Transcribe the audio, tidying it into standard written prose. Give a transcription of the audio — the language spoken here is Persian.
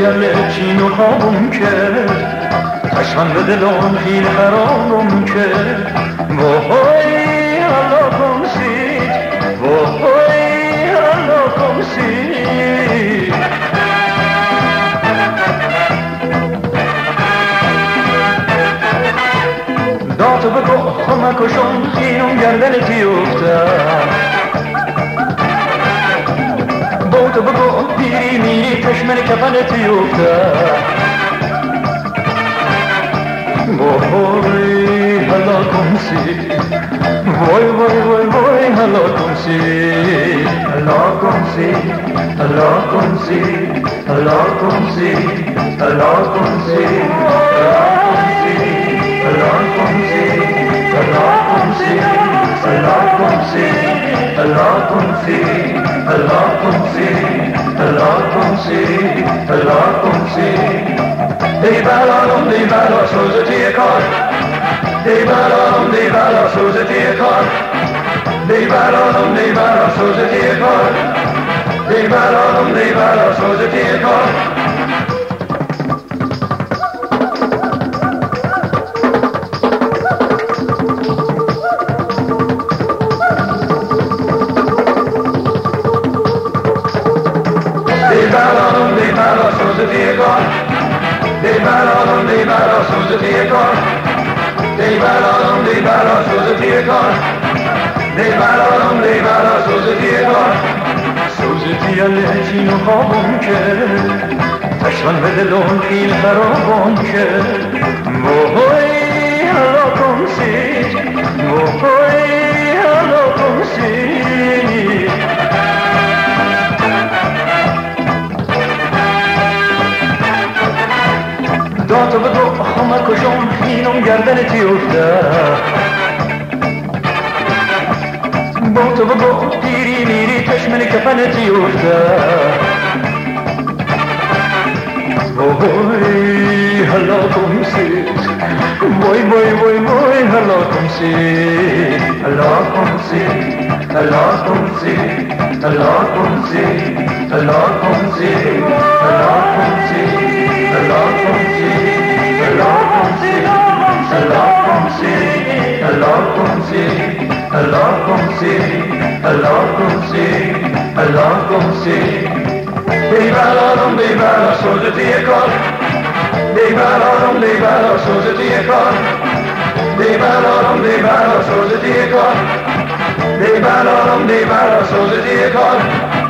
یله چین و خوابم کرد تشمن به دلم خیل خرابم کرد وای حالا کمسید وای حالا کمسید داتو بگو خمکشم اینم گردنتی افتد بوتو بگو پیری میری چشمن کفنتی افتد وای حالا کمسید وای وای وای وای حالا کمسید حالا کمسید حالا کمسید حالا کمسید حالا کمسید حالا کمسید حالا کمسید حالا کمسید حالا کمسید حالا کمسید حالا کمسید حالا کمسید دی بالا سوزتی کار دی بالا سوزتی کار دی بالا سوزتی کار دی بالا سوزتی کار دی بالا سوزتی کار دی بالا سوزتی کار دی بالا سوزتی کار دی بالا سوزتی کار سوزتی الهجین و خوابم کرد تشمن به دلون خیل خرابم کرد وای حالا کمسید وای حالا کمسید داتو بگو خمکشم اینم گردنتی افتد بوتو بگو دیری میری چشمن کفنتی افتد وای حالا کمسید وای وای وای وای حالا کمسید حالا کمسید حالا کمسید حالا کمسید حالا کمسید حالا کمسید حالا کمسید حالا کمسید حالا کمسید حالا کمسید حالا کمسید حالا کمسید حالا کمسید دی بالا سوزتی کار دی بالا سوزتی کار دی بالا سوزتی کار دی بالا سوزتی کار